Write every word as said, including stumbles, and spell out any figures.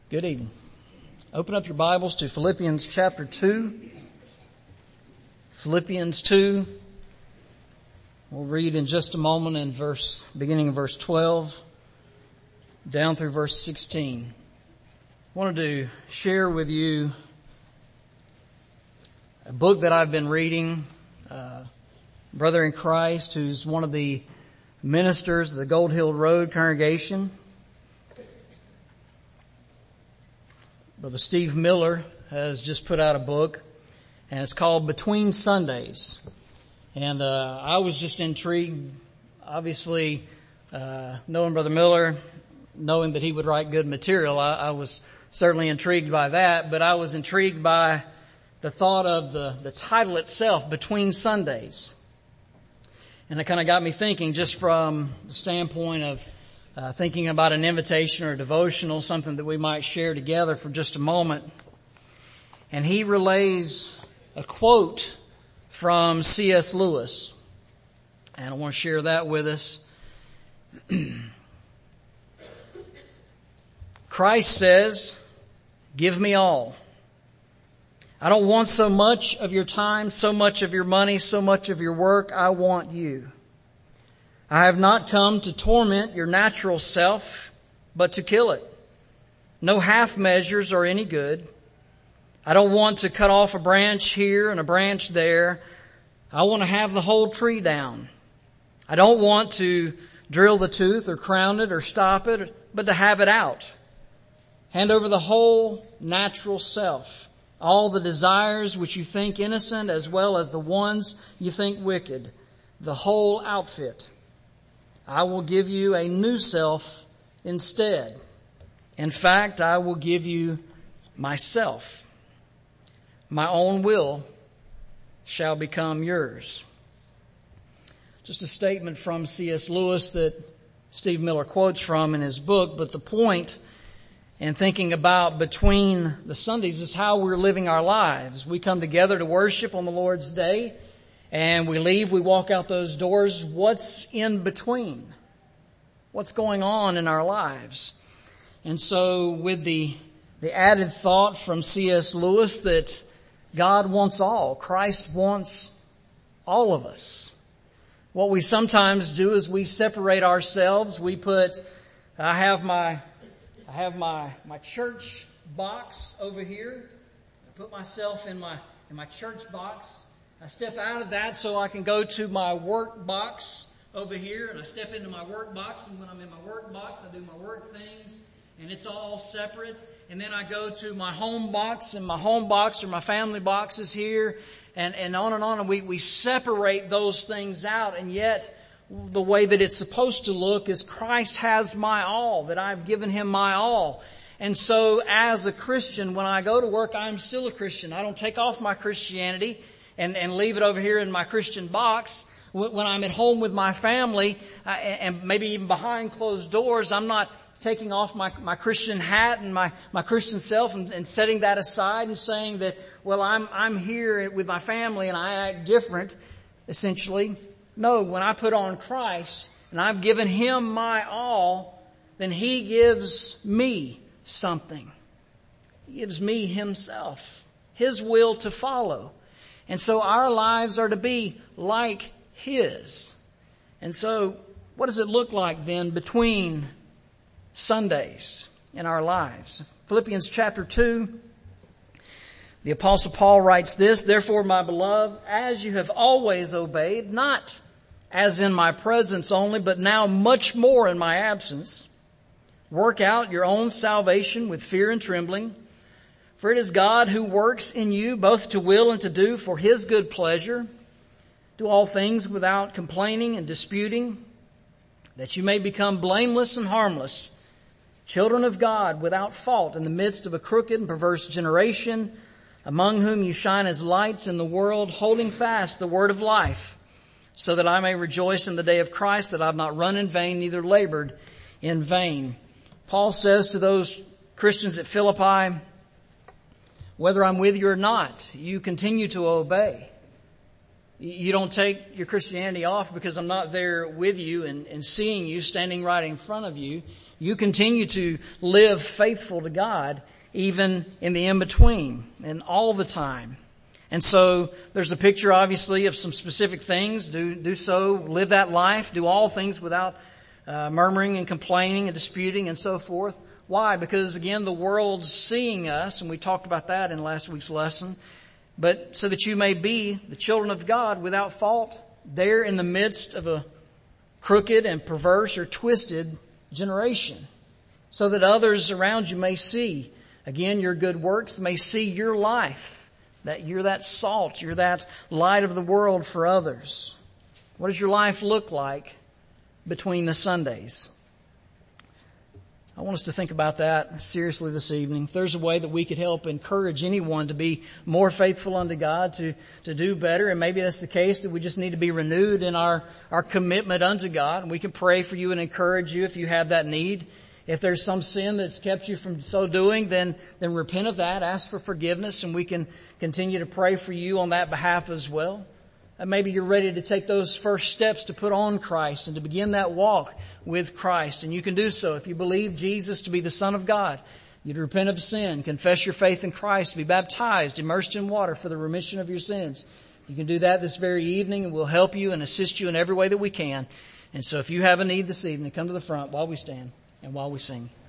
Good evening. Open up your Bibles to Philippians chapter two. Philippians two. We'll read in just a moment in verse, beginning of verse twelve, down through verse sixteen. I wanted to share with you a book that I've been reading. Uh, brother in Christ, who's one of the ministers of the Gold Hill Road congregation, Brother Steve Miller, has just put out a book, and it's called Between Sundays. And uh I was just intrigued, obviously, uh knowing Brother Miller, knowing that he would write good material. I, I was certainly intrigued by that, but I was intrigued by the thought of the, the title itself, Between Sundays. And it kind of got me thinking, just from the standpoint of Uh, thinking about an invitation or a devotional, something that we might share together for just a moment. And he relays a quote from C S Lewis. And I want to share that with us. Christ says, "Give me all. I don't want so much of your time, so much of your money, so much of your work. I want you. I have not come to torment your natural self, but to kill it. No half measures are any good. I don't want to cut off a branch here and a branch there. I want to have the whole tree down. I don't want to drill the tooth or crown it or stop it, but to have it out. Hand over the whole natural self, all the desires which you think innocent as well as the ones you think wicked, the whole outfit. I will give you a new self instead. In fact, I will give you myself. My own will shall become yours." Just a statement from C S Lewis that Steve Miller quotes from in his book, but the point in thinking about between the Sundays is how we're living our lives. We come together to worship on the Lord's Day, and we leave, we walk out those doors. What's in between? What's going on in our lives? And so with the, the added thought from C S Lewis that God wants all, Christ wants all of us. What we sometimes do is we separate ourselves. We put, I have my, I have my, my church box over here. I put myself in my, in my church box. I step out of that so I can go to my work box over here, and I step into my work box, and when I'm in my work box, I do my work things, and it's all separate. And then I go to my home box, and my home box or my family box is here, and, and on and on, and we, we separate those things out, and yet the way that it's supposed to look is Christ has my all, that I've given Him my all. And so as a Christian, when I go to work, I'm still a Christian. I don't take off my Christianity and, and leave it over here in my Christian box. When I'm at home with my family, uh, and maybe even behind closed doors, I'm not taking off my, my Christian hat and my, my Christian self and, and setting that aside and saying that, well, I'm, I'm here with my family and I act different, essentially. No, when I put on Christ and I've given Him my all, then He gives me something. He gives me Himself, His will to follow. And so our lives are to be like His. And so what does it look like then between Sundays in our lives? Philippians chapter two, the Apostle Paul writes this, "Therefore, my beloved, as you have always obeyed, not as in my presence only, but now much more in my absence, work out your own salvation with fear and trembling. For it is God who works in you both to will and to do for His good pleasure. Do all things without complaining and disputing, that you may become blameless and harmless, children of God without fault in the midst of a crooked and perverse generation, among whom you shine as lights in the world, holding fast the word of life, so that I may rejoice in the day of Christ, that I have not run in vain, neither labored in vain." Paul says to those Christians at Philippi, whether I'm with you or not, you continue to obey. You don't take your Christianity off because I'm not there with you and, and seeing you, standing right in front of you. you continue to live faithful to God even in the in-between and all the time. And so there's a picture obviously of some specific things. Do, do so, live that life, do all things without uh, murmuring and complaining and disputing and so forth. Why? Because again, the world's seeing us, and we talked about that in last week's lesson, but so that you may be the children of God without fault, there in the midst of a crooked and perverse or twisted generation, so that others around you may see, again, your good works, may see your life, that you're that salt, you're that light of the world for others. What does your life look like between the Sundays? I want us to think about that seriously this evening. If there's a way that we could help encourage anyone to be more faithful unto God, to, to do better, and maybe that's the case, that we just need to be renewed in our, our commitment unto God. And we can pray for you and encourage you if you have that need. If there's some sin that's kept you from so doing, then, then repent of that, ask for forgiveness, and we can continue to pray for you on that behalf as well. And maybe you're ready to take those first steps to put on Christ and to begin that walk with Christ. And you can do so if you believe Jesus to be the Son of God. You'd repent of sin, confess your faith in Christ, be baptized, immersed in water for the remission of your sins. You can do that this very evening, and we'll help you and assist you in every way that we can. And so if you have a need this evening, come to the front while we stand and while we sing.